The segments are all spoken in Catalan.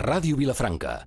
Ràdio Vilafranca.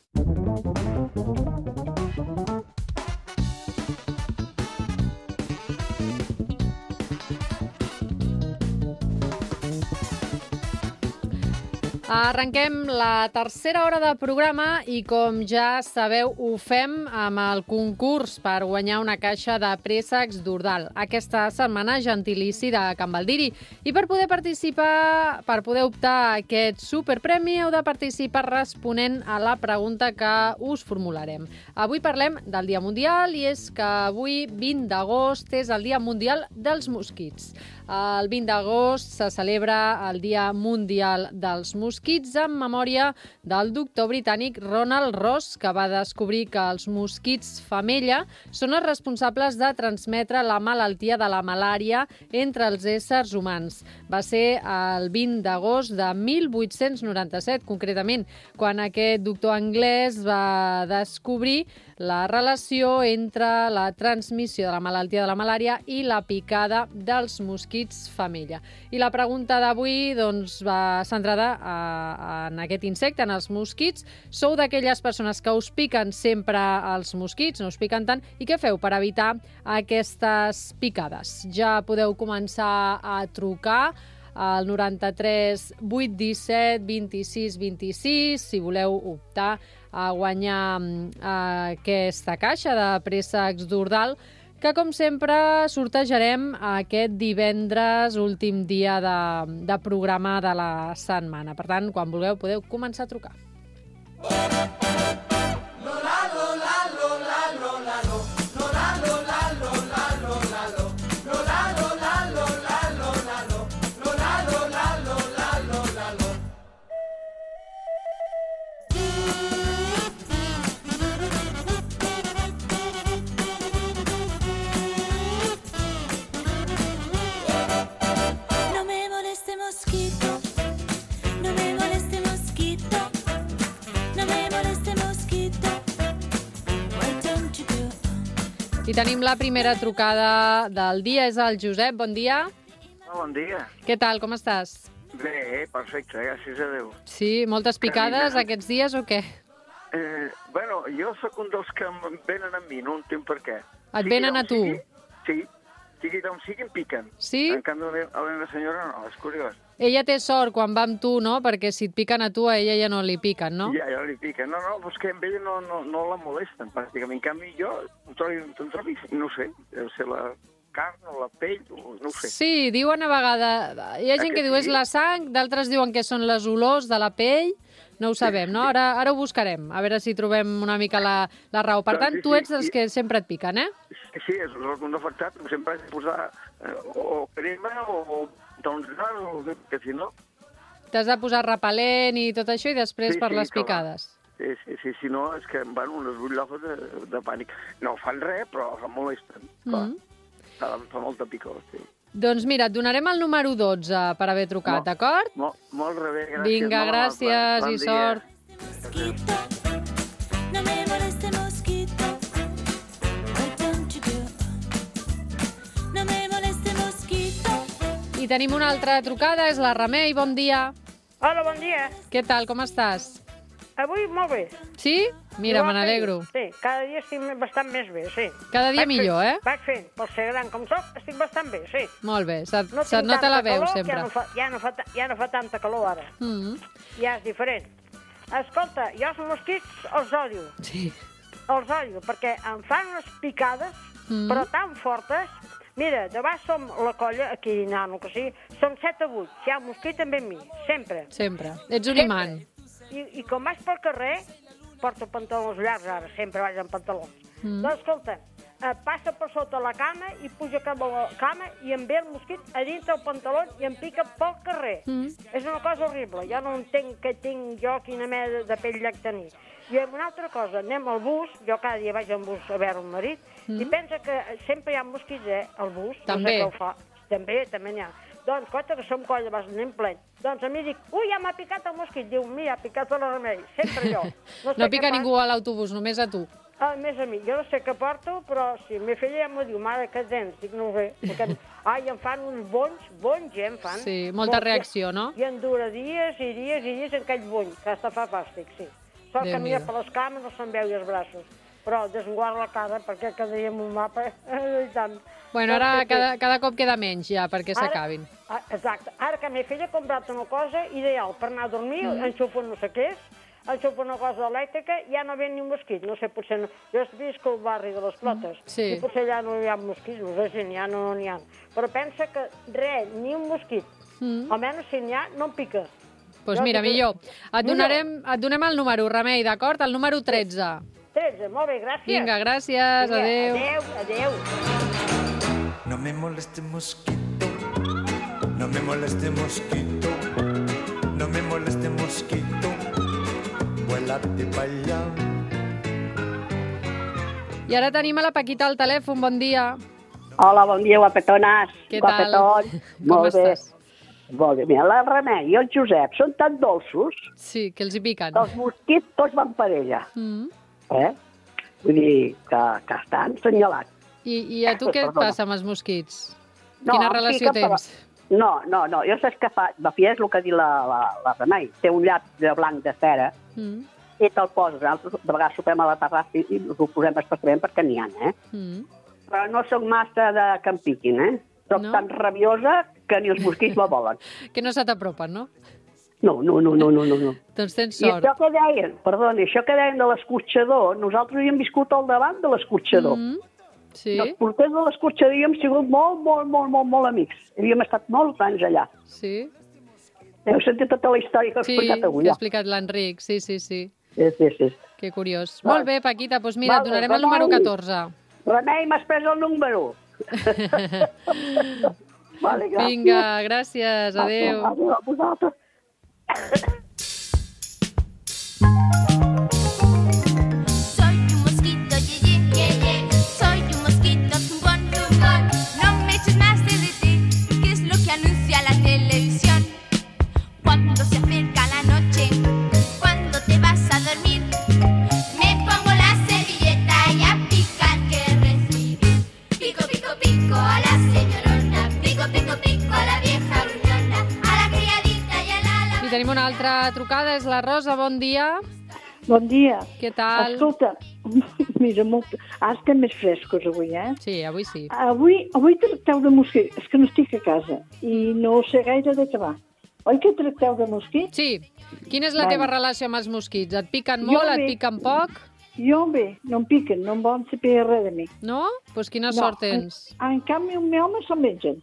Arrenquem la tercera hora del programa i, com ja sabeu, ho fem amb el concurs per guanyar una caixa de préssecs d'Ordal. Aquesta setmana, gentilici de Can Baldiri. I per poder participar, per poder optar a aquest superpremi, heu de participar responent a la pregunta que us formularem. Avui parlem del Dia Mundial i és que avui, 20 d'agost, és el Dia Mundial dels Mosquits. El 20 d'agost se celebra el Dia Mundial dels Mosquits en memòria del doctor britànic Ronald Ross, que va descobrir que els mosquits femella són els responsables de transmetre la malaltia de la malària entre els éssers humans. Va ser el 20 d'agost de 1897, concretament, quan aquest doctor anglès va descobrir la relació entre la transmissió de la malaltia de la malària i la picada dels mosquits femella. I la pregunta d'avui va centrada en aquest insecte, en els mosquits. Sou d'aquelles persones que us piquen sempre els mosquits, no us piquen tant, i què feu per evitar aquestes picades? Ja podeu començar a trucar al 93 817 26 26 si voleu optar a guanyar aquesta caixa de préssecs d'Ordal, que, com sempre, sortejarem aquest divendres, últim dia de programa de la setmana. Per tant, quan vulgueu, podeu començar a trucar. I tenim la primera trucada del dia, és el Josep. Bon dia. Bon dia. Què tal, com estàs? Bé, perfecte, gràcies a Déu. Sí, moltes picades aquests dies o què? Bueno, jo sóc un dels que em venen a mi, no entenc per què. Et venen a tu? Sí, sigui d'on sigui, em piquen. Sí? En canvi, a la meva senyora no, és curiós. Ella té sort quan va amb tu, no? Perquè si et piquen a tu, a ella ja no li piquen, no? Ja li piquen. No, és que amb ella no la molesten, pràcticament. En canvi, jo em trobo, no sé, deu ser la carn o la pell, no ho sé. Sí, diuen a vegades... Hi ha gent que diu és la sang, d'altres diuen que són les olors de la pell, no ho sabem, no? Ara ho buscarem, a veure si trobem una mica la raó. Per tant, tu ets dels que sempre et piquen, eh? Sí, és un afectat, sempre has de posar o crema o tonsar, que si no... T'has de posar repel·lent i tot això i després per les picades. Sí, si no és que em van unes bullofes de pànic. No fan res, però em molesten, clar. Fa molta picor, sí. Doncs mira, et donarem el número 12 per haver trucat, d'acord? Molt bé, gràcies. Vinga, gràcies i sort. No me moleste mosquito. What don't you do? No me moleste mosquito. I tenim una altra trucada, és la Remei, bon dia. Hola, bon dia. Què tal, com estàs? Avui molt bé. Sí? Mira, me n'alegro. Sí, cada dia estic bastant més bé, sí. Cada dia millor, eh? Vaig fent, per ser gran com soc, estic bastant bé, sí. Molt bé, se't nota la veu sempre. Ja no fa tanta calor ara. Ja és diferent. Escolta, jo els mosquits els odio. Sí. Els odio, perquè em fan unes picades, però tan fortes. Mira, de baix som la colla, aquí nano que sí, som 7 a 8. Si hi ha un mosquit també amb mi, sempre. Sempre. Ets un imant. I com vaig pel carrer, porto pantalons llargs ara, sempre vaig amb pantalons. Doncs, escolta, passa per sota la cama i puja cap a la cama i em ve el mosquit a dins del pantaló i em pica pel carrer. És una cosa horrible. Jo no entenc què tinc jo, quina mena de pell llac tenir. I una altra cosa, anem al bus, jo cada dia vaig al bus a veure el marit, i pensa que sempre hi ha mosquits, al bus. També. No sé què ho fa. També n'hi ha. Doncs, compte que som colla, vas anem plen. Doncs a mi dic, ja m'ha picat el mosquit. Diu, ha picat a la Remei. Sempre jo. No pica ningú a l'autobús, només a tu. A més a mi, jo no sé què porto, però sí, la meva filla ja m'ho diu, mare, què tens? Dic, no ho sé. Perquè, em fan uns bons, em fan. Sí, molta reacció, no? I en dura dies i dies i dies aquell buny, que hasta fa fàstic, sí. Sort que mira per les cames no se'n veu i els braços. Però desguarda la cara perquè quedaríem un mapa i tant. Bueno, ara cada cop queda menys ja perquè s'acabin. Exacte. Ara que la meva filla ha comprat una cosa ideal per anar a dormir, enxufa no sé què és, enxufa una cosa elèctrica, ja no ve ni un mosquit. No sé, potser no. Jo visc al barri de les Flotes i potser allà no hi ha mosquits, no sé si n'hi ha o no n'hi ha. Però pensa que res, ni un mosquit, almenys si n'hi ha, no em pica. Doncs mira, millor. Et donem el número, Remei, d'acord? El número 13. 13, molt bé, gràcies. Vinga, gràcies, adéu. Adéu. No me moleste mosquito, no me moleste mosquito, no me moleste mosquito, vuélate pa' allá. I ara tenim a la Paquita al telèfon, bon dia. Hola, bon dia, guapetones. Què tal? Com Molt bé. estàs? Molt bé. Mira, la Remei i el Josep són tan dolços Sí, que els hi piquen. que els mosquits tots van per ella. Vull dir que estan senyalats. I a tu què et passa amb els mosquits? No, Quina em relació piquen, tens? No, jo saps què fa? La Fia és el que ha dit la Remei. Té un llap de blanc de cera i te'l poses. Nosaltres de vegades sopem a la terrassa i ho posem especialment perquè n'hi ha, Però no soc massa de que em piquin, Soc tan rabiosa que ni els mosquits me volen. Que no se t'apropen, no? No. Doncs tens I sort. això que deien de l'escorxador, nosaltres havíem viscut al davant de l'escorxador. Sí? Els porters de l'escorxador havíem sigut molt amics. Havíem estat molts anys allà. Sí? Heu sentit tota la història que he explicat avui, que ha explicat l'Enric, sí. Sí. Que curiós. Molt bé, Paquita, doncs mira, et donarem el número 14. Remei, m'has pres el número. Vale, gràcies. Vinga, gràcies, adéu. Adéu a vosaltres. Soy un mosquito, soy un mosquito zumbón. No me eches más DDT, que es lo que anuncia la televisión. Cuando se acerca la noche, cuando te vas a dormir, me pongo la servilleta y a picar que recibir. Pico, pico, pico a la señorona, pico, pico, pico a la vieja gruñona, a la criadita y a la... I tenim una altra trucada, és la Rosa, bon dia. Bon dia. Què tal? Escolta, mira, ara estem més frescos avui, Sí, avui sí. Avui tracteu de mosquits. És que no estic a casa i no sé gaire de què va. Oi que tracteu de mosquits? Sí. Quina és la teva relació amb els mosquits? Et piquen molt, et piquen poc? Jo bé, no em piquen, no em volen saber res de mi. No? Doncs quina sort tens. En canvi, el meu home se'n mengen.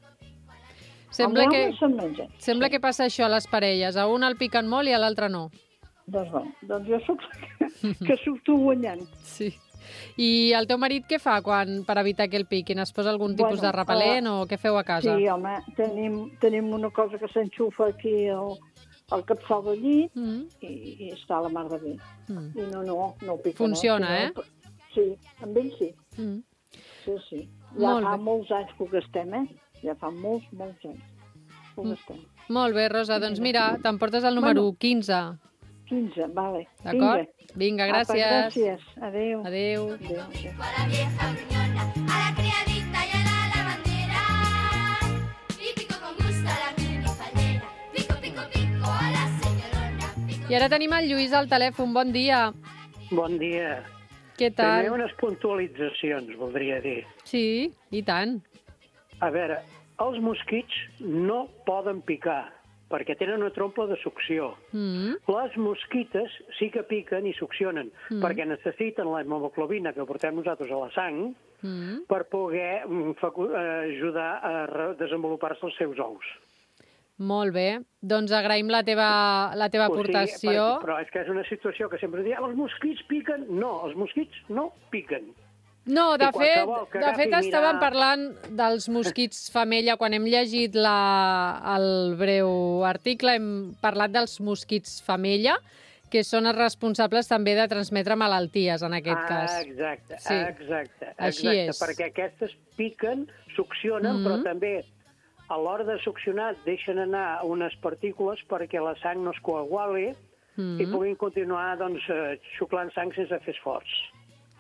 Sembla que passa això a les parelles. A un el piquen molt i a l'altre no. Doncs jo soc que surto guanyant. Sí. I el teu marit què fa per evitar que el piquin? Es posa algun tipus de repel·lent o què feu a casa? Sí, home, tenim una cosa que s'enxufa aquí al capçal del llit i està a la mar de bé. I no pica. Funciona, Sí, amb ell sí. Sí. Ja fa molts anys que ho gastem, Ja fa molts anys que ho gastem. Molt bé, Rosa, doncs mira, t'emportes el número 15. 15, vale. D'acord? Vinga, gràcies. Gràcies. Adéu. Adéu. A la vieja gruñona, a la criadita y a la lavandera. Y pico con gusto a la minifaldera. Pico, pico, pico a la señorona. I ara tenim el Lluís al telèfon. Bon dia. Bon dia. Què tal? Primer unes puntualitzacions, voldria dir. Sí, i tant. A veure, els mosquits no poden picar, perquè tenen una trompa de succió. Les mosquites sí que piquen i succionen, perquè necessiten la hemoglobina que portem nosaltres a la sang per poder ajudar a desenvolupar-se els seus ous. Molt bé. Doncs agraïm la teva aportació. Però és que és una situació que sempre diem, els mosquits piquen? No, els mosquits no piquen. No, de fet estàvem parlant dels mosquits femella. Quan hem llegit el breu article hem parlat dels mosquits femella, que són els responsables també de transmetre malalties, en aquest cas. Exacte. Així és. Perquè aquestes piquen, succionen, però també a l'hora de succionar deixen anar unes partícules perquè la sang no es coaguli i puguin continuar xuclant sang sense fer esforç.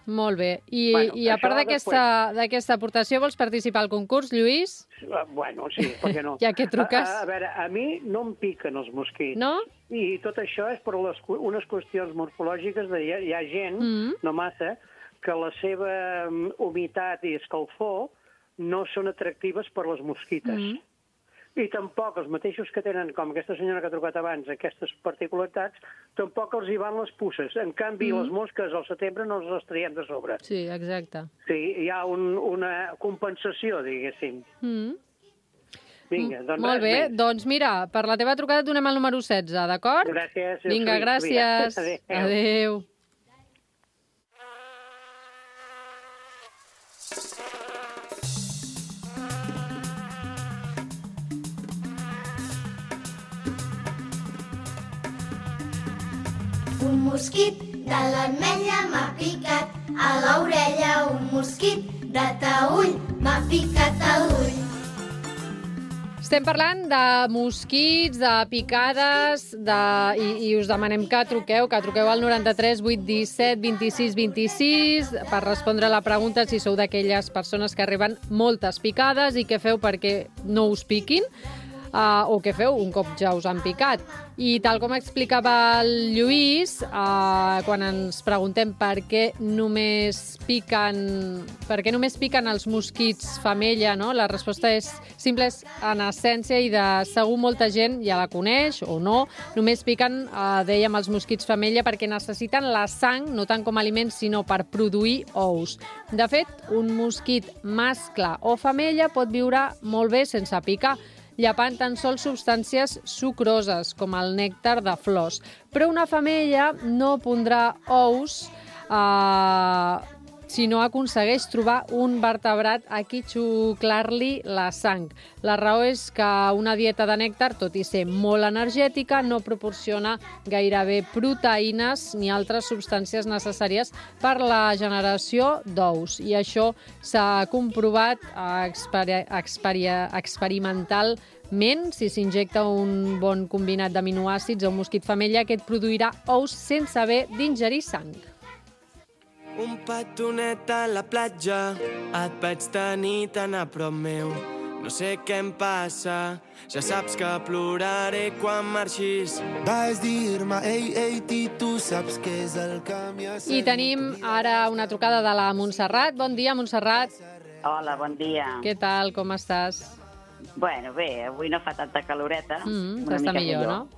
Molt bé. I a part d'aquesta aportació, vols participar al concurs, Lluís? Bueno, sí, per què no? Ja que truques. A veure, a mi no em piquen els mosquits. No? I tot això és per unes qüestions morfològiques de hi ha gent, no massa, que la seva humitat i escalfor no són atractives per les mosquites. I tampoc els mateixos que tenen, com aquesta senyora que ha trucat abans, aquestes particularitats, tampoc els hi van les puces. En canvi, les mosques al setembre no les traiem de sobre. Sí, exacte. Sí, hi ha una compensació, diguéssim. Vinga, doncs molt bé, doncs mira, per la teva trucada et donem el número 16, d'acord? Gràcies. Vinga, gràcies. Adéu. Un mosquit de l'ametlla m'ha picat a l'orella, un mosquit de taüll m'ha picat a l'ull. Estem parlant de mosquits, de picades, i us demanem que truqueu al 93 817 26 26 per respondre a la pregunta si sou d'aquelles persones que arriben moltes picades i què feu perquè no us piquin. O què feu un cop ja us han picat. I tal com explicava el Lluís, quan ens preguntem per què només piquen els mosquits femella, no? La resposta és simple, en essència, i de segur molta gent ja la coneix o no. Només piquen, dèiem, els mosquits femella perquè necessiten la sang, no tant com a aliment, sinó per produir ous. De fet, un mosquit mascle o femella pot viure molt bé sense picar, llepant tan sols substàncies sucroses, com el nèctar de flors. Però una femella no pondrà ous si no aconsegueix trobar un vertebrat a qui xuclar-li la sang. La raó és que una dieta de nèctar, tot i ser molt energètica, no proporciona gairebé proteïnes ni altres substàncies necessàries per la generació d'ous. I això s'ha comprovat experimentalment. Si s'injecta un bon combinat d'aminoàcids a un mosquit femella, aquest produirà ous sense haver d'ingerir sang. Un petonet a la platja, et vaig tenir tan a prop meu. No sé què em passa, ja saps que ploraré quan marxis. Vas dir-me, ei, tu saps què és el que m'hi ha I tenim ara una trucada de la Montserrat. Bon dia, Montserrat. Hola, bon dia. Què tal, com estàs? Bueno, bé, avui no fa tanta caloreta. Està millor, no?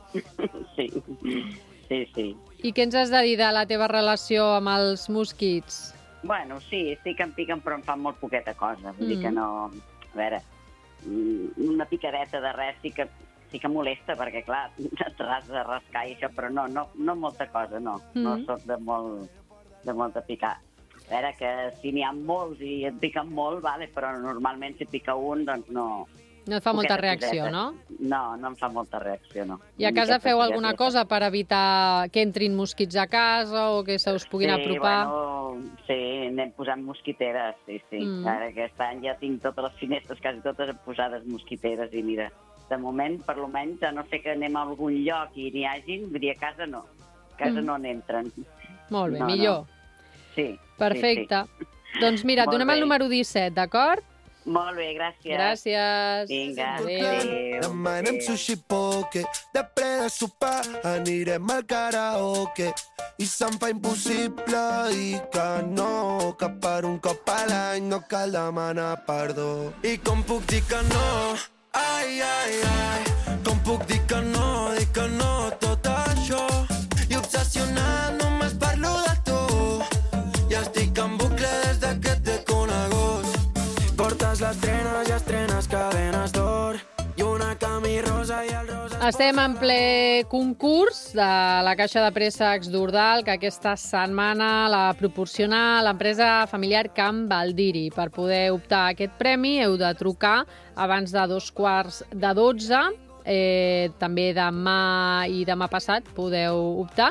Sí. I què ens has de dir de la teva relació amb els mosquits? Bueno, sí que em piquen, però em fan molt poqueta cosa. Vull dir que no... A veure, una picadeta de res sí que molesta, perquè, clar, t'has de rascar i això, però no molta cosa, no. No soc de molt de picar. A veure, que si n'hi ha molts i et piquen molt, vale, però normalment si pica un, doncs no... No et fa molta reacció, no? No em fa molta reacció, no. I a casa feu alguna cosa per evitar que entrin mosquits a casa o que se us puguin apropar? Sí, anem posant mosquiteres, sí. Ara aquest any ja tinc totes les finestres, quasi totes posades mosquiteres, i mira, de moment, per almenys, a no ser que anem a algun lloc i n'hi hagin, vull dir, a casa no. A casa no n'entren. Molt bé, millor. Sí. Perfecte. Doncs mira, et donem el número 17, d'acord? Molt bé, gràcies. Gràcies. Vinga, adéu. Demà anem sushi poke, després de sopar anirem al karaoke. I se'm fa impossible dir que no, que per un cop a l'any no cal demanar perdó. I com puc dir que no? Ai, com puc dir que no tot això? I obsessionat només parlo de tu, i estic en bucle des de que te conegut. Portes les trenes i estrenes cadenes d'or i una camí rosa i el rosa... Estem en ple concurs de la Caixa de Préssecs d'Ordal, que aquesta setmana la proporciona l'empresa familiar Can Baldiri. Per poder optar a aquest premi heu de trucar abans de 11:15. També demà i demà passat podeu optar.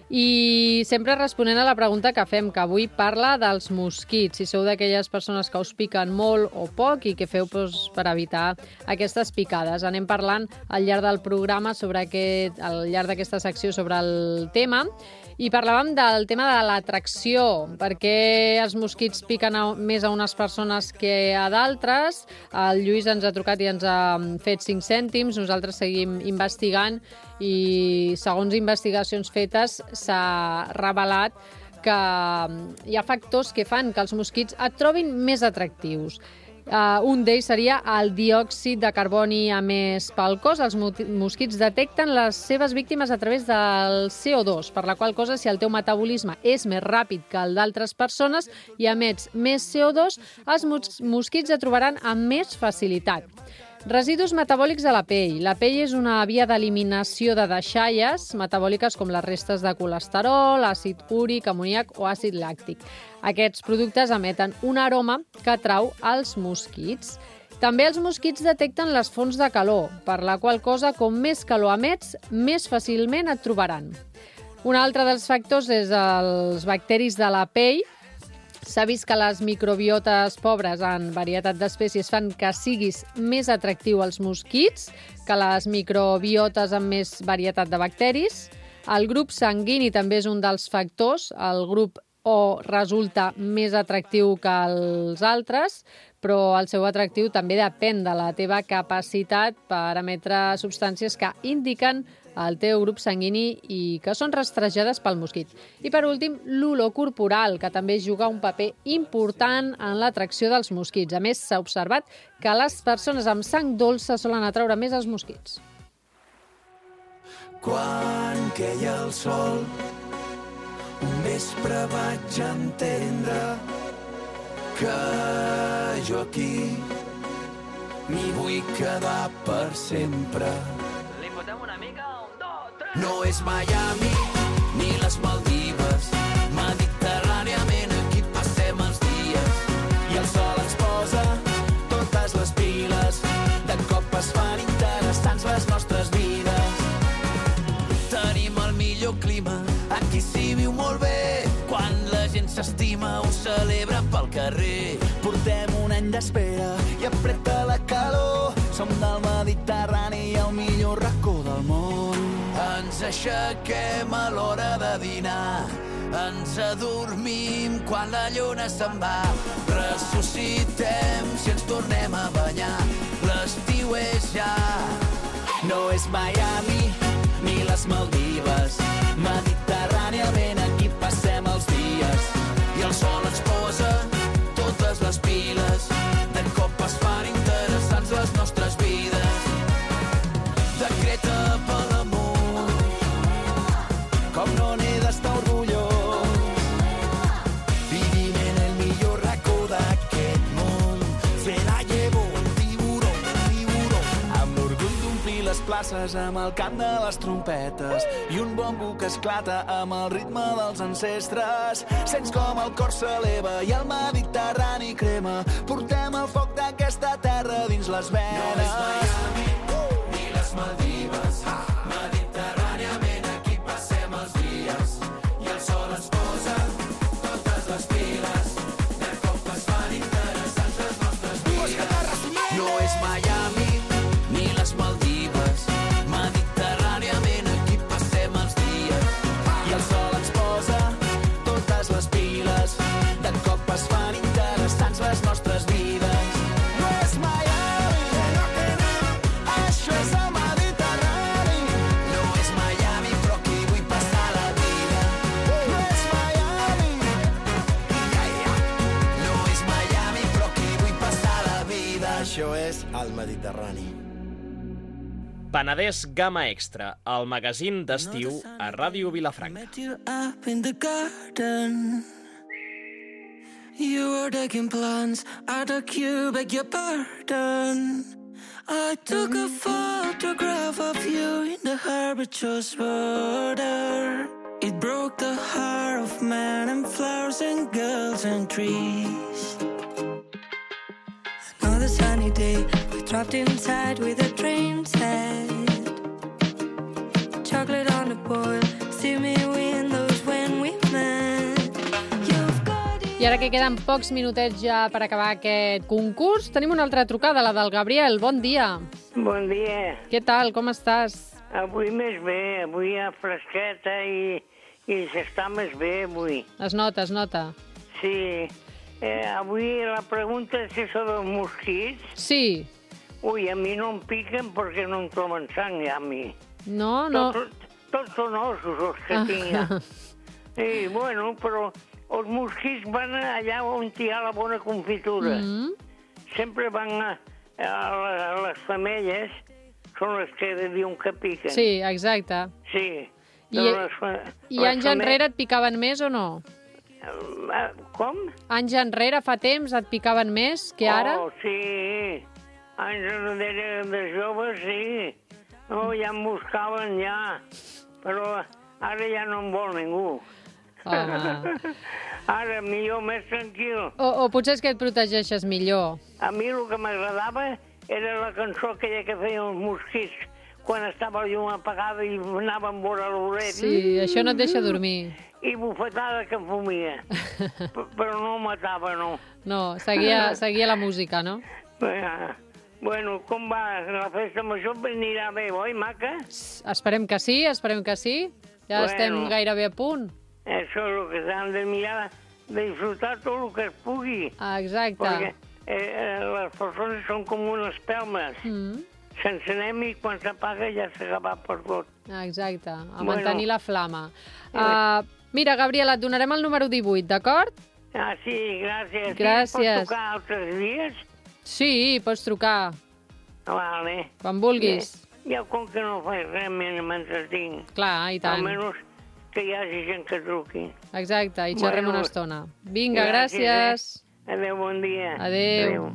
I sempre responent a la pregunta que fem, que avui parla dels mosquits. Si sou d'aquelles persones que us piquen molt o poc i què feu per evitar aquestes picades. Anem parlant al llarg del programa, al llarg d'aquesta secció, sobre el tema. I parlàvem del tema de l'atracció, perquè els mosquits piquen més a unes persones que a d'altres. El Lluís ens ha trucat i ens ha fet 5 cèntims. Nosaltres seguim investigant i, segons investigacions fetes, s'ha revelat que hi ha factors que fan que els mosquits et trobin més atractius. Un d'ells seria el diòxid de carboni emès pel cos. Els mosquits detecten les seves víctimes a través del CO2, per la qual cosa, si el teu metabolisme és més ràpid que el d'altres persones i emets més CO2, els mosquits et trobaran amb més facilitat. Residus metabòlics de la pell. La pell és una via d'eliminació de deixalles metabòliques com les restes de colesterol, àcid úric, amoníac o àcid làctic. Aquests productes emeten un aroma que atrau els mosquits. També els mosquits detecten les fonts de calor, per la qual cosa, com més calor emets, més fàcilment et trobaran. Un altre dels factors és els bacteris de la pell. S'ha vist que les microbiotes pobres en varietat d'espècies fan que siguis més atractiu als mosquits que les microbiotes amb més varietat de bacteris. El grup sanguini també és un dels factors. El grup O resulta més atractiu que els altres, però el seu atractiu també depèn de la teva capacitat per emetre substàncies que indiquen el teu grup sanguini i que són rastrejades pel mosquit. I per últim, l'olor corporal, que també juga un paper important en l'atracció dels mosquits. A més, s'ha observat que les persones amb sang dolça solen atraure més els mosquits. Quan queia el sol, un vespre vaig entendre que jo aquí m'hi vull quedar per sempre. Li fotem una mica, 1, 2, 3... No és Miami ni les Maldives, mediterràniament aquí passem els dies i el sol ens posa totes les piles, de cop es fan interessants les nostres vides. Tenim el millor clima, aquí s'hi viu molt bé, quan la gent s'estima ho celebra pel carrer. Portem un any d'espera i apreta la calor, som del Mediterrani i el millor racó del món. Ens aixequem a l'hora de dinar, ens adormim quan la lluna se'n va, ressuscitem si ens tornem a banyar, l'estiu és ja. No és Miami ni les Maldives, mediterràniament aquí passem els dies i el sol ens posa totes les piles, de cop es fan interessants les nostres vides. Decreta per l'amor, com no n'he d'estar orgullós, vivim en el millor racó d'aquest món, se la llevo el tiburón, amb l'orgull d'omplir les places amb el cant de les trompetes i un bombo que esclata amb el ritme dels ancestres. Sents com el cor s'eleva i el Mediterrani crema, portem el foc d'aquesta terra dins les venes. No és Miami ni les Maldives, mediterràniament aquí passem els dies i el sol ens posa totes les piles, de cop es fan interessants les nostres vides. No és Miami ni les Maldives, mediterràniament aquí passem els dies i el sol ens posa totes les piles, de cop es fan interessants les nostres vides. No és Miami, això és el Mediterrani. No és Miami, però aquí vull passar la vida. No és Miami, no és Miami, però aquí vull passar la vida. Això és el Mediterrani. Penedès Gamma Extra, el magazín d'estiu a Ràdio Vilafranca. Up in the garden, you were taking plans at a queue, beg your pardon. I took a photograph of you in the herbaceous border. It broke the heart of men and flowers and girls and trees. Another sunny day, we trapped inside with a train set. Chocolate on the boil, steamy wind, I ara que queden pocs minutets ja per acabar aquest concurs, tenim una altra trucada, la del Gabriel. Bon dia. Bon dia. Què tal, com estàs? Avui més bé, avui hi ha fresqueta i s'està més bé avui. Es nota, es nota. Sí. Avui la pregunta és això dels mosquits. Sí. Ui, a mi no em piquen perquè no em tomen sang, ja, a mi. No, no. Tots són ossos els que tinc ja. I, bueno, però els mosquits van allà on hi ha la bona confitura. Sempre van a les femelles, són les que diuen que piquen. Sí, exacte. Sí. I anys enrere et picaven més o no? Com? Anys enrere, fa temps, et picaven més que ara? Oh, sí. Anys enrere de joves, sí. No, ja em buscaven, ja. Però ara ja no em vol ningú. Ara, millor, més tranquil. O potser és que et protegeixes millor. A mi el que m'agradava era la cançó aquella que feien els mosquits quan estava la llum apagada i anàvem a veure l'oret. Sí, això no et deixa dormir. I bufetada que fumia. Però no matava, no. No, seguia la música, no? Bueno, com va la festa major? Anirà bé, oi, maca? Esperem que sí, esperem que sí. Ja estem gairebé a punt. Això és el que s'han de mirar, de disfrutar tot el que es pugui. Exacte. Perquè les persones són com unes pelmes. S'encenem i quan s'apaga ja s'ha acabat per tot. Exacte, a mantenir la flama. Mira, Gabriela, et donarem el número 18, d'acord? Sí, gràcies. Gràcies. Pots trucar altres dies? Sí, pots trucar. Vale. Quan vulguis. Ja com que no faig res, m'entretinc. Clar, i tant. Almenys que hi hagi gent que truqui. Exacte, i xerrem una estona. Vinga, gràcies. Adéu, bon dia. Adéu.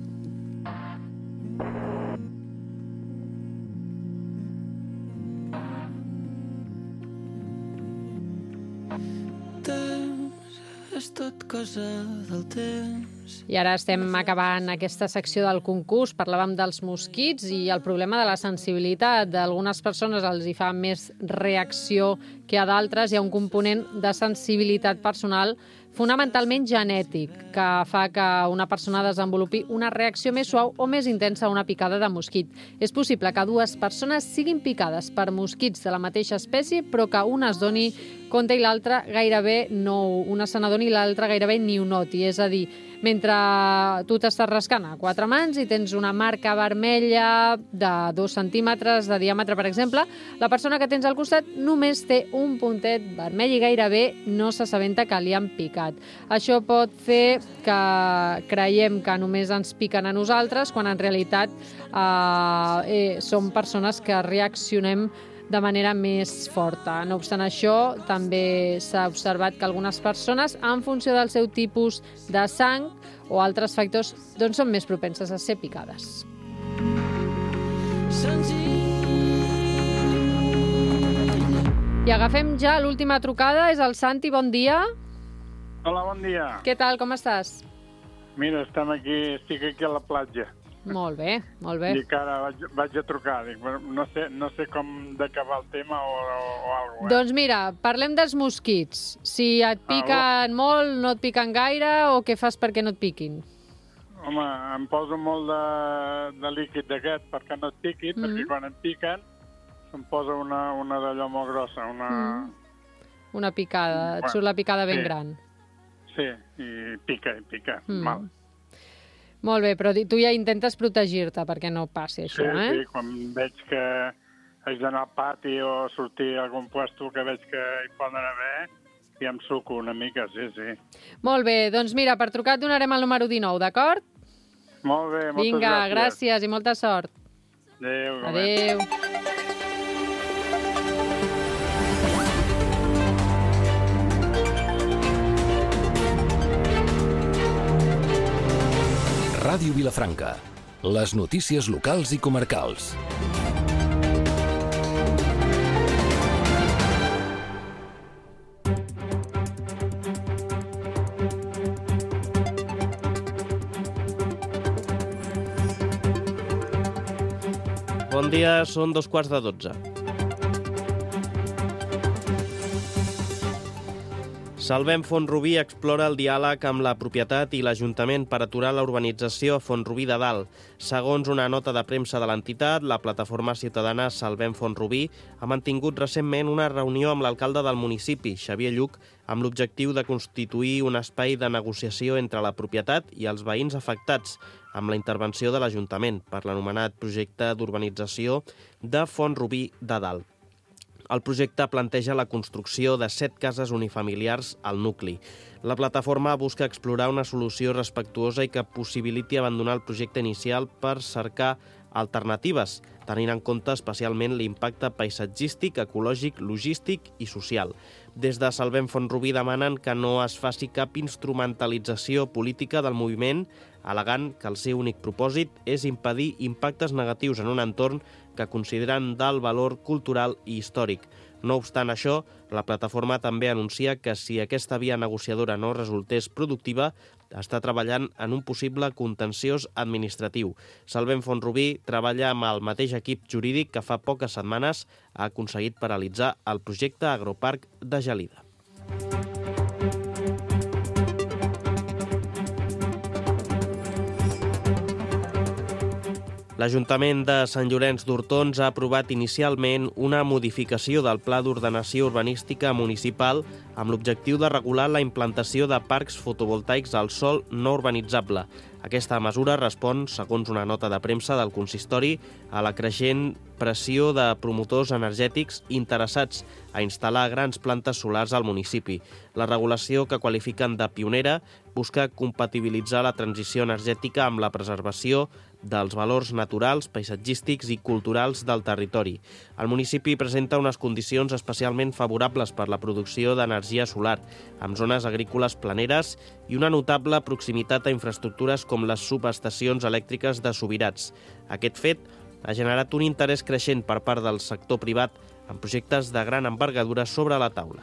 És tot cosa del temps. I ara estem acabant aquesta secció del concurs. Parlàvem dels mosquits i el problema de la sensibilitat. D'algunes persones els hi fa més reacció que a d'altres. Hi ha un component de sensibilitat personal fonamentalment genètic, que fa que una persona desenvolupi una reacció més suau o més intensa a una picada de mosquit. És possible que dues persones siguin picades per mosquits de la mateixa espècie, però que una es doni compte i l'altra gairebé no, una se n'adoni i l'altra gairebé ni ho noti. És a dir, mentre tu t'estàs rascant a 4 mans i tens una marca vermella de 2 centímetres de diàmetre, per exemple, la persona que tens al costat només té un puntet vermell i gairebé no s'assabenta que li han picat. Això pot fer que creiem que només ens piquen a nosaltres, quan en realitat som persones que reaccionem de manera més forta. No obstant això, també s'ha observat que algunes persones, en funció del seu tipus de sang o altres factors, doncs són més propenses a ser picades. I agafem ja l'última trucada, és el Santi, bon dia. Hola, bon dia. Què tal, com estàs? Mira, estic aquí a la platja. Molt bé, molt bé. I que ara vaig a trucar. Dic, no sé com d'acabar el tema o alguna cosa. Doncs mira, parlem dels mosquits. Si et piquen molt, no et piquen gaire, o què fas perquè no et piquin? Home, em poso molt de líquid d'aquest perquè no et piquin, perquè quan em piquen em posa una d'allò molt grossa, una picada, et surt la picada ben gran. Sí, i pica, mal. Molt bé, però tu ja intentes protegir-te perquè no passi això, Sí, quan veig que haig d'anar al pati o sortir a algun puesto que veig que hi poden haver, ja em suco una mica, sí. Molt bé, doncs mira, per trucar et donarem el número 19, d'acord? Molt bé, moltes gràcies. Vinga, gràcies i molta sort. Adéu. Adéu. Ràdio Vilafranca. Les notícies locals i comarcals. Bon dia, són 2:15. Salvem Font-rubí explora el diàleg amb la propietat i l'Ajuntament per aturar la urbanització a Font-rubí de Dalt. Segons una nota de premsa de l'entitat, la plataforma ciutadana Salvem Font-rubí ha mantingut recentment una reunió amb l'alcalde del municipi, Xavier Lluc, amb l'objectiu de constituir un espai de negociació entre la propietat i els veïns afectats, amb la intervenció de l'Ajuntament per l'anomenat projecte d'urbanització de Font-rubí de Dalt. El projecte planteja la construcció de 7 cases unifamiliars al nucli. La plataforma busca explorar una solució respectuosa i que possibiliti abandonar el projecte inicial per cercar alternatives, tenint en compte especialment l'impacte paisatgístic, ecològic, logístic i social. Des de Salvem Font-rubí demanen que no es faci cap instrumentalització política del moviment, al·legant que el seu únic propòsit és impedir impactes negatius en un entorn que consideren d'alt valor cultural i històric. No obstant això, la plataforma també anuncia que si aquesta via negociadora no resultés productiva, està treballant en un possible contenciós administratiu. Salvem Font-rubí treballa amb el mateix equip jurídic que fa poques setmanes ha aconseguit paralitzar el projecte Agroparc de Gelida. L'Ajuntament de Sant Llorenç d'Hortons ha aprovat inicialment una modificació del Pla d'Ordenació Urbanística Municipal amb l'objectiu de regular la implantació de parcs fotovoltaics al sòl no urbanitzable. Aquesta mesura respon, segons una nota de premsa del consistori, a la creixent pressió de promotors energètics interessats a instal·lar grans plantes solars al municipi. La regulació, que qualifiquen de pionera, busca compatibilitzar la transició energètica amb la preservació dels valors naturals, paisatgístics i culturals del territori. El municipi presenta unes condicions especialment favorables per la producció d'energia solar, amb zones agrícoles planeres i una notable proximitat a infraestructures com les subestacions elèctriques de Subirats. Aquest fet ha generat un interès creixent per part del sector privat en projectes de gran envergadura sobre la taula.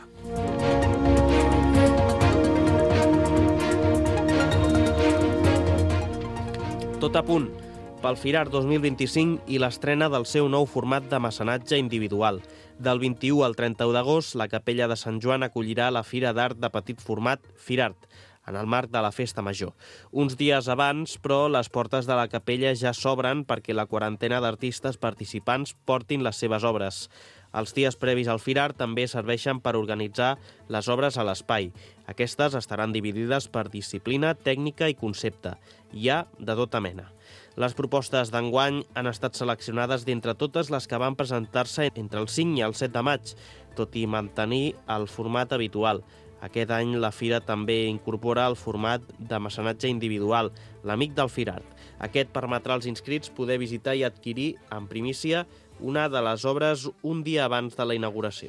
Tot a punt pel Firar 2025 i l'estrena del seu nou format de mecenatge individual. Del 21 al 31 d'agost, la Capella de Sant Joan acollirà la Fira d'Art de petit format Firart, en el marc de la Festa Major. Uns dies abans, però, les portes de la capella ja s'obren perquè la quarantena d'artistes participants portin les seves obres. Els dies previs al Firar també serveixen per organitzar les obres a l'espai. Aquestes estaran dividides per disciplina, tècnica i concepte. Hi ha de tota mena. Les propostes d'enguany han estat seleccionades d'entre totes les que van presentar-se entre el 5 i el 7 de maig, tot i mantenir el format habitual. Aquest any la fira també incorpora el format de mecenatge individual, l'Amic del Firart. Aquest permetrà als inscrits poder visitar i adquirir en primícia una de les obres un dia abans de la inauguració.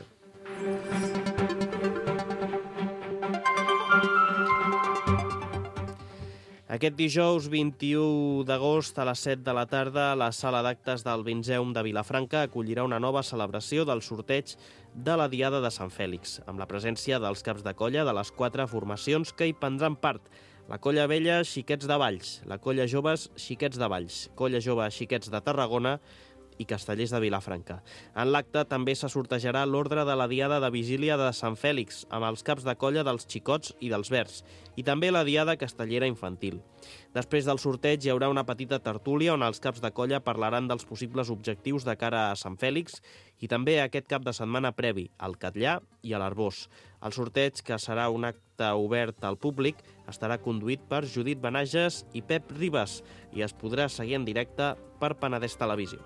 Aquest dijous 21 d'agost a les 7 de la tarda, la sala d'actes del Vinzeum de Vilafranca acollirà una nova celebració del sorteig de la Diada de Sant Fèlix, amb la presència dels caps de colla de les 4 formacions que hi prendran part: la Colla Vella Xiquets de Valls, la Colla Joves Xiquets de Valls, Colla Jove Xiquets de Tarragona i Castellers de Vilafranca. En l'acte també se sortejarà l'ordre de la Diada de Vigília de Sant Fèlix, amb els caps de colla dels Xicots i dels Verds, i també la Diada Castellera Infantil. Després del sorteig hi haurà una petita tertúlia on els caps de colla parlaran dels possibles objectius de cara a Sant Fèlix i també aquest cap de setmana previ, al Catllà i a l'Arbós. El sorteig, que serà un acte obert al públic, estarà conduït per Judit Benages i Pep Ribas i es podrà seguir en directe per Penedès Televisió.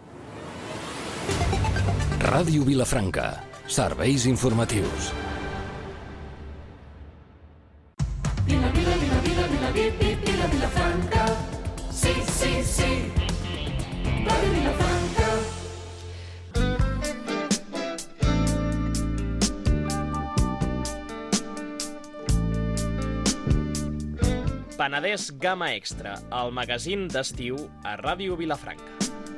Ràdio Vilafranca. Serveis informatius. Vila, vila, vila, vila, vila, vila, Vilafranca. Sí, sí, sí. Ràdio Vilafranca. Penedès Gamma Extra, el magazín d'estiu a Ràdio Vilafranca.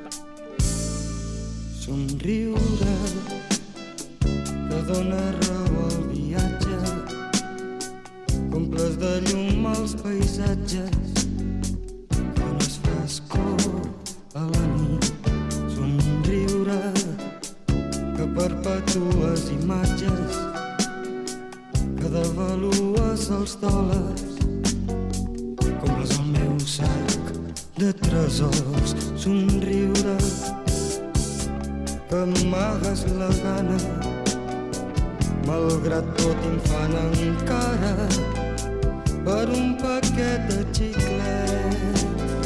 Somriure que dóna raó al viatge, omples de llum els paisatges, que no es fa escor a la nit. Somriure que perpetues imatges que que devalues els dòlars, compres el meu sac de tresors, somriure, que amagues la gana, malgrat tot infant encara, per un paquet de xiclets.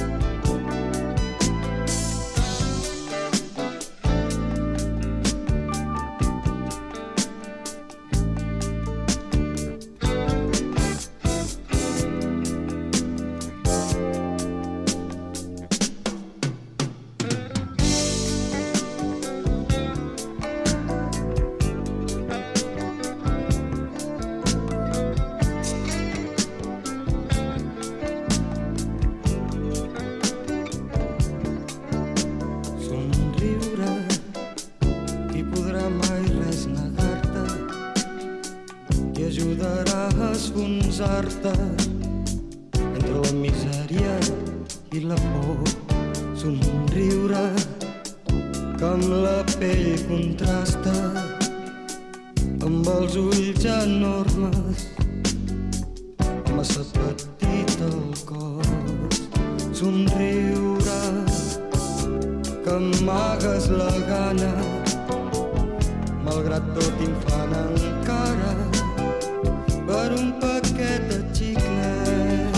Entre la misèria i la por, somriure que amb la pell contrasta, amb els ulls enormes, massa petit el cos. Somriure que amagues la gana, malgrat tot infant encara, per un paquet de xiclets.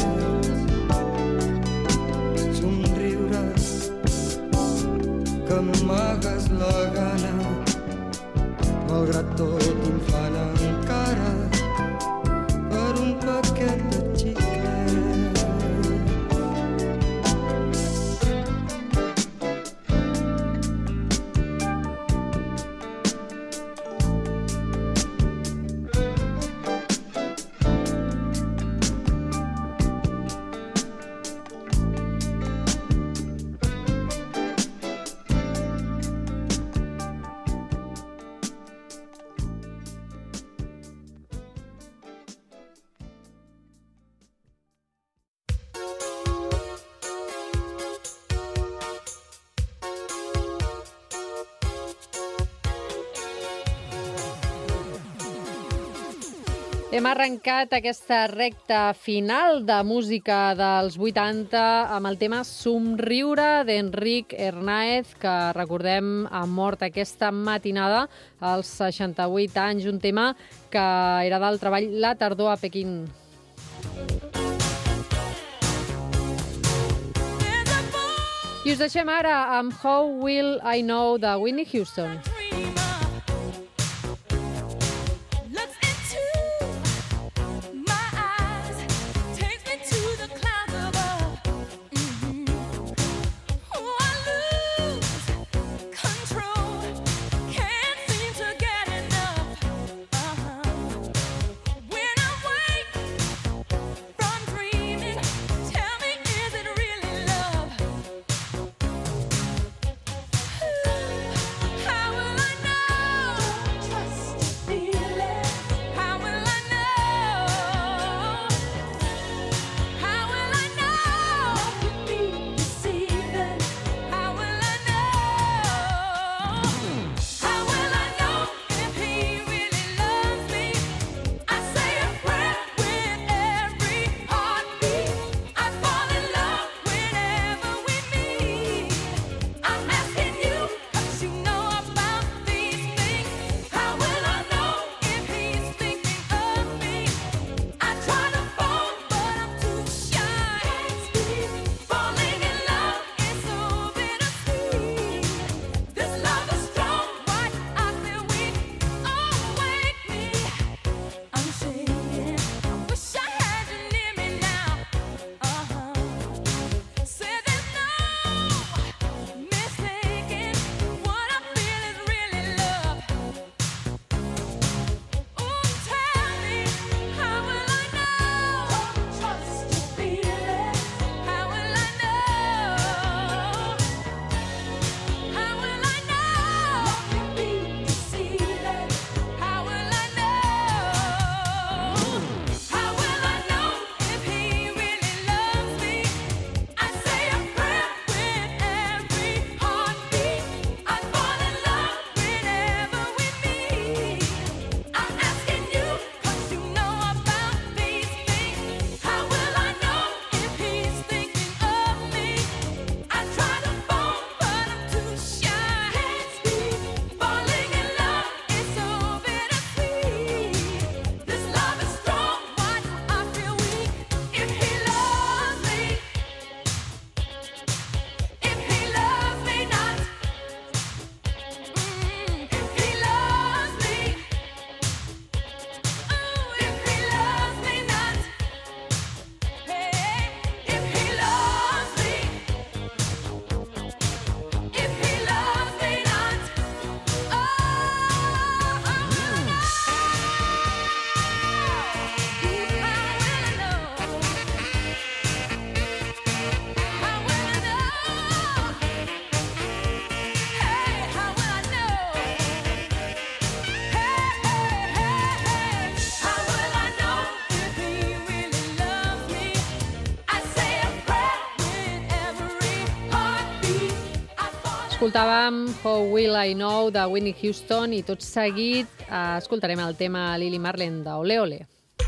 Somriure que amagues la gana, malgrat tot infant encara, per un paquet de xiclets. Hem arrencat aquesta recta final de música dels 80 amb el tema Somriure d'Enric Hernáez, que recordem ha mort aquesta matinada als 68 anys, un tema que era del treball La tardor a Pequín. I us deixem ara amb How Will I Know de Whitney Houston. How will Escoltàvem How Will I Know de Whitney Houston i tot seguit escoltarem el tema Lily Marlene de Ole Ole.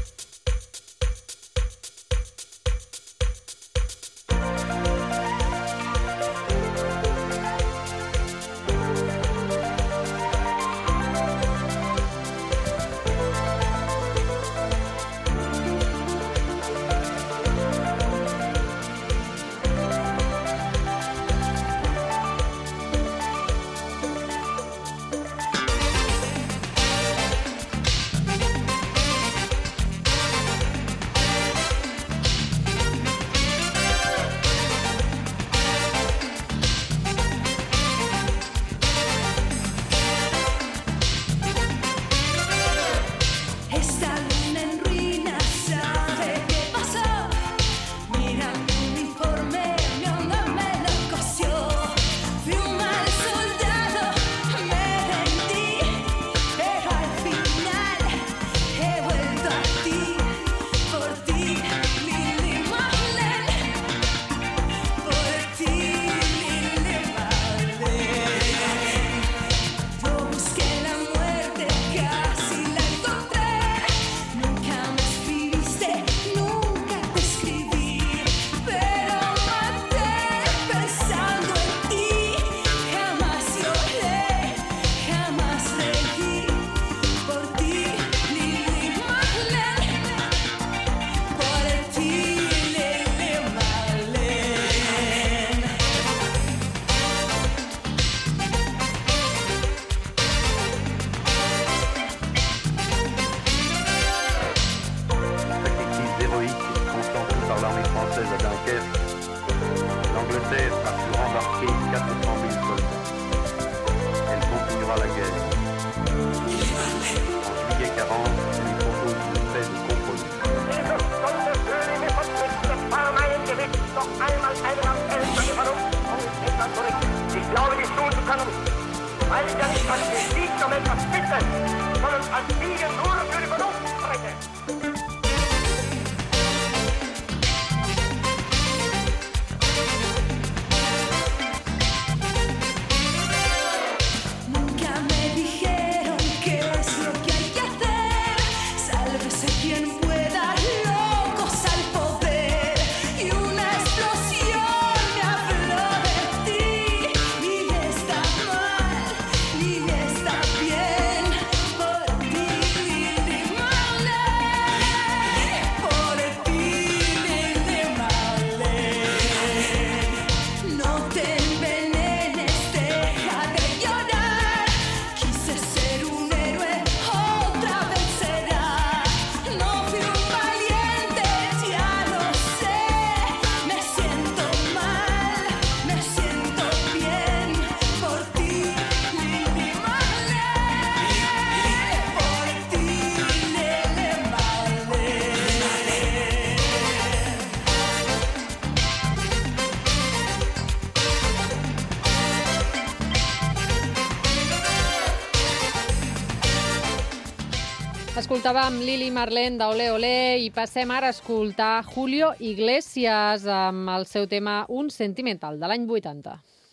Escoltàvem Lily Marlene d'Ole Ole i passem ara a escoltar Julio Iglesias amb el seu tema Un Sentimental, de l'any 80.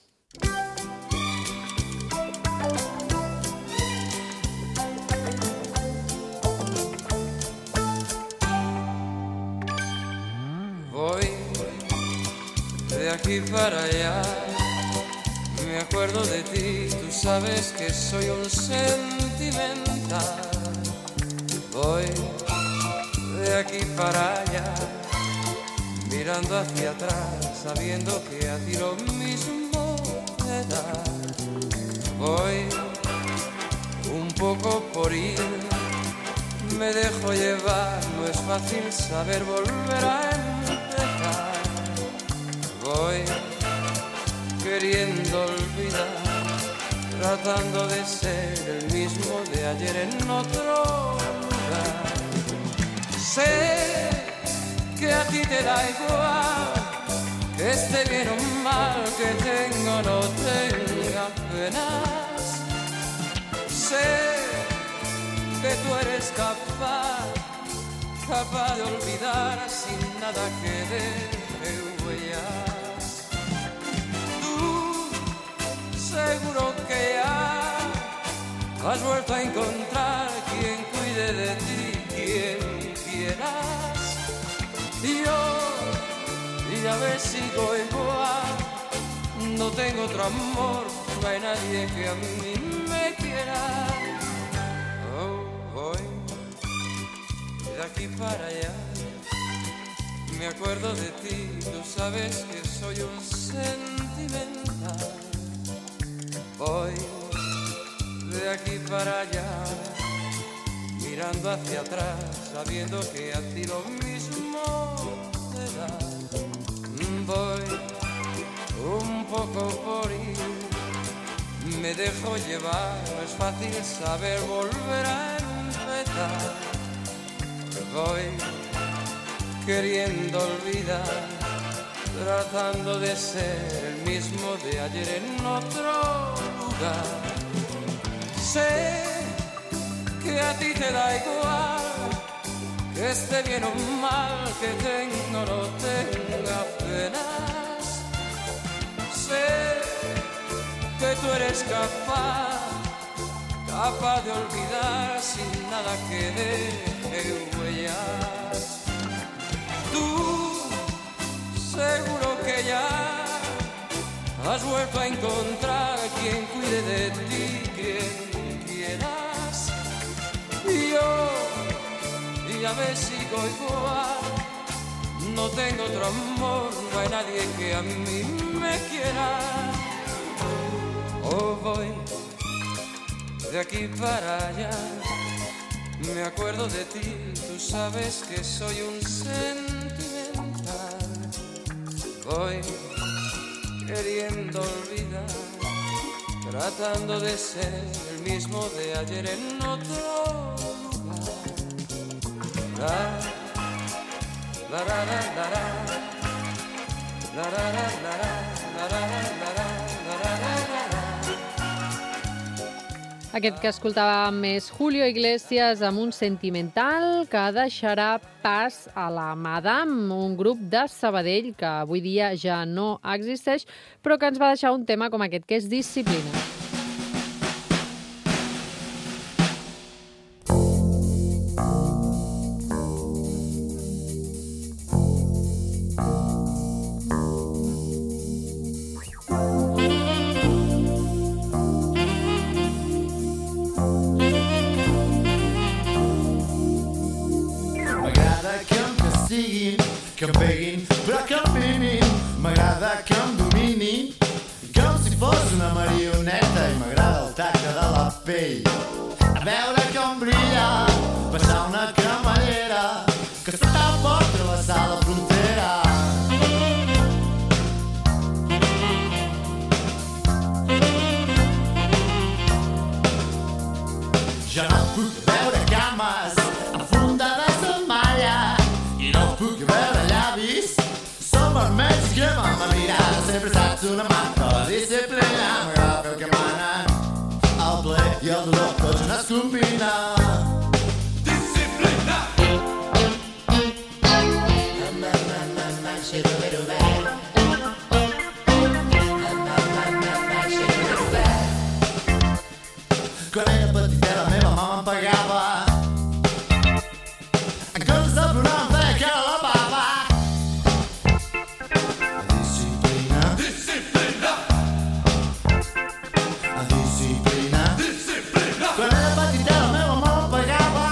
Voy de aquí para allá, me acuerdo de ti, tú sabes que soy un sentimental. Voy de aquí para allá, mirando hacia atrás, sabiendo que a ti lo mismo me da. Voy un poco por ir, me dejo llevar, no es fácil saber volver a empezar. Voy queriendo olvidar, tratando de ser el mismo de ayer en otro lugar. Sé que a ti te da igual, que esté bien o mal, que tenga o no tenga penas. Sé que tú eres capaz de olvidar sin nada que deje huellas. Tú seguro que ya has vuelto a encontrar quien cuide de ti, quien quieras. Y yo, ya ves, sigo igual, no tengo otro amor, no hay nadie que a mí me quiera. Oh, voy de aquí para allá, me acuerdo de ti, tú sabes que soy un sentimental. Voy de aquí para allá, mirando hacia atrás, sabiendo que a ti lo mismo te da. Voy un poco por ir, me dejo llevar, no es fácil saber volver a empezar. Voy queriendo olvidar, tratando de ser el mismo de ayer en otro lugar. Sé que a ti te da igual, que esté bien o mal, que tenga o no tenga penas. Sé que tú eres capaz de olvidar sin nada que deje huellas. Tú seguro que ya has vuelto a encontrar quien cuide de ti, quien quieras. Y yo, ya ves, sigo igual, no tengo otro amor, no hay nadie que a mí me quiera. Oh, voy de aquí para allá, me acuerdo de ti, tú sabes que soy un sentimental. Voy queriendo olvidar, tratando de ser el mismo de ayer en otro lugar. La la la la la la la la la la la la la. Aquest que escoltàvem és Julio Iglesias amb un sentimental que deixarà pas a la Madame, un grup de Sabadell que avui dia ja no existeix, però que ens va deixar un tema com aquest, que és Disciplina. Que em peguin, però que em mimin. M'agrada que em dominin com si fos una marioneta i m'agrada el tacte de la pell. A veure com brilla, passar una cremallera que està a poc travessar la frontera. Jo no puc veure cames enfundades en malla i no puc veure llavis, són vermells que m'han mirat. Sempre saps una manta, la disciplina, m'agrada fer el que manen, el ple i el dolor, tots no es combinen. Disciplina! Quan era petita la meva mama em pegava en comptes de plorar em feia que la bava. Disciplina, disciplina, disciplina, disciplina. Quan era petita la meva mama em pegava.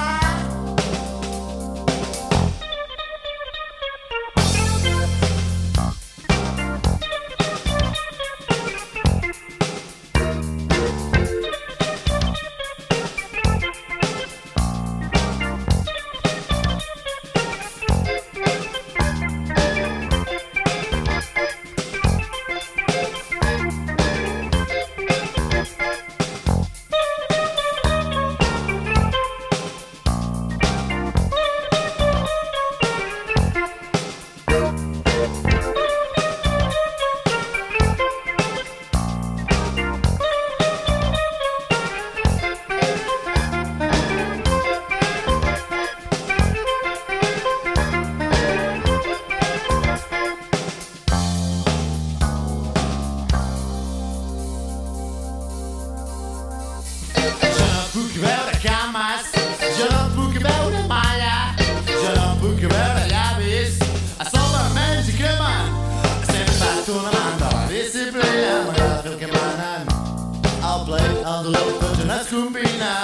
Jo no puc veure malla, jo no puc veure llavis, a sol vermells i crema. Sempre he estat un amant de la disciplina, m'agrada fer el que manen. El plaer, el dolor, tots on es combina.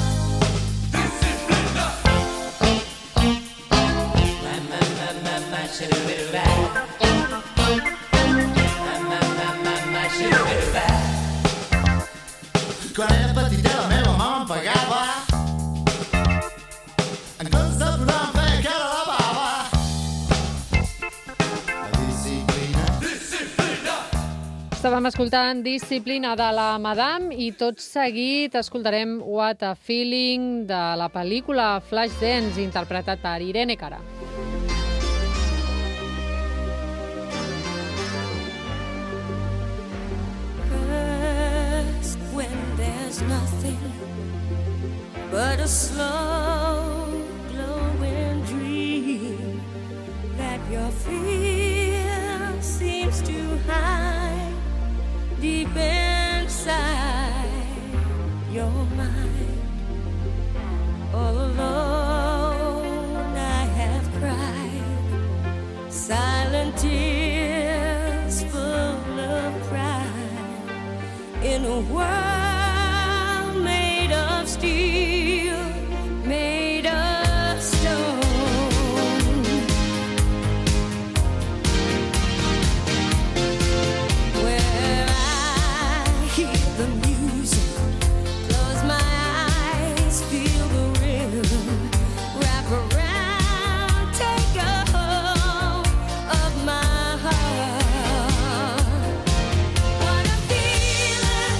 Quan era petita la meva mama em pagava, en comptes de plorar em feia que era la bava. La disciplina. Disciplina. Estàvem escoltant Disciplina de la Madame i tot seguit escoltarem What a Feeling de la pel·lícula Flashdance, interpretat per Irene Cara. Nothing but a slow glowing dream that your fear seems to hide deep inside your mind. All alone I have cried silent tears full of pride in a world made of steel, made of stone. Where I hear the music, close my eyes, feel the rhythm, wrap around, take a hold of my heart. What a feeling!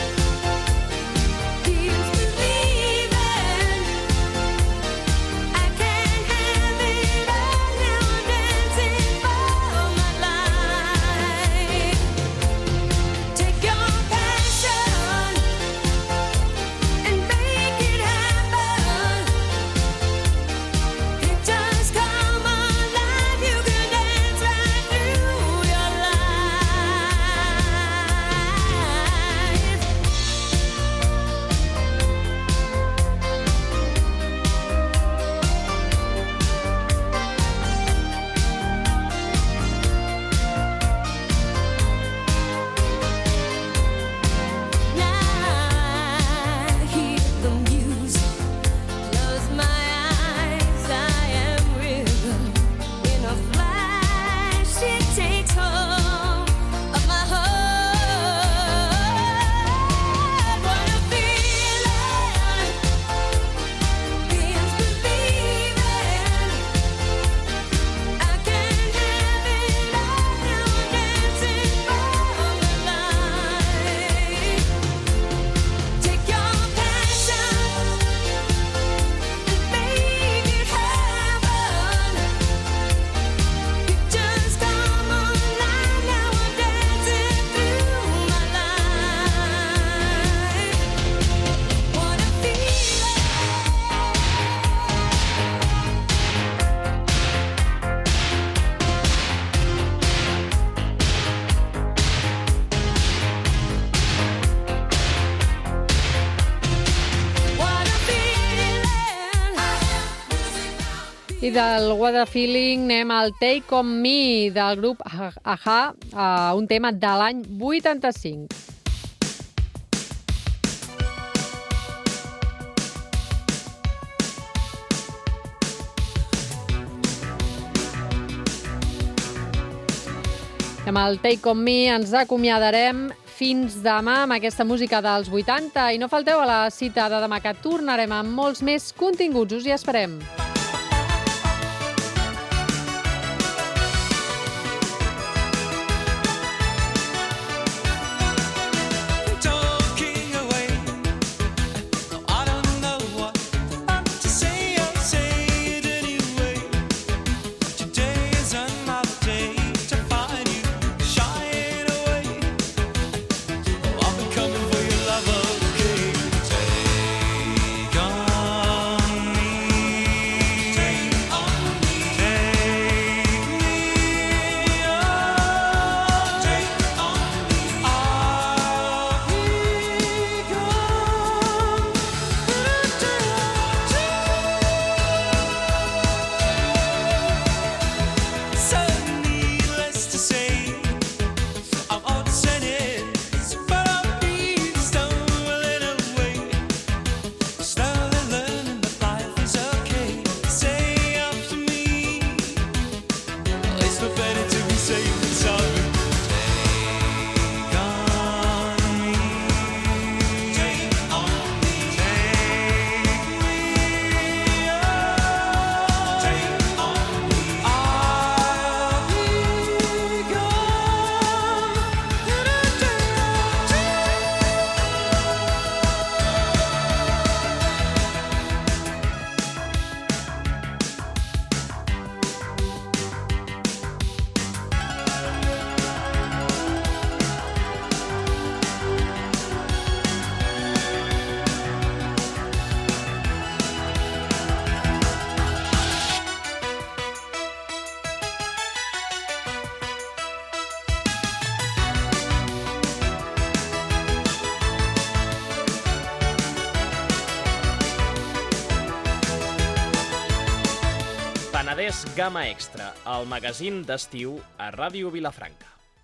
I del What a Feeling anem al Take On Me del grup A-ha, un tema de l'any 85. Amb el Take On Me ens acomiadarem fins demà amb aquesta música dels 80 i no falteu a la cita de demà, que tornarem amb molts més continguts. Us hi esperem. Take on me. Penedès Gamma Extra, el magazín d'estiu a Ràdio Vilafranca.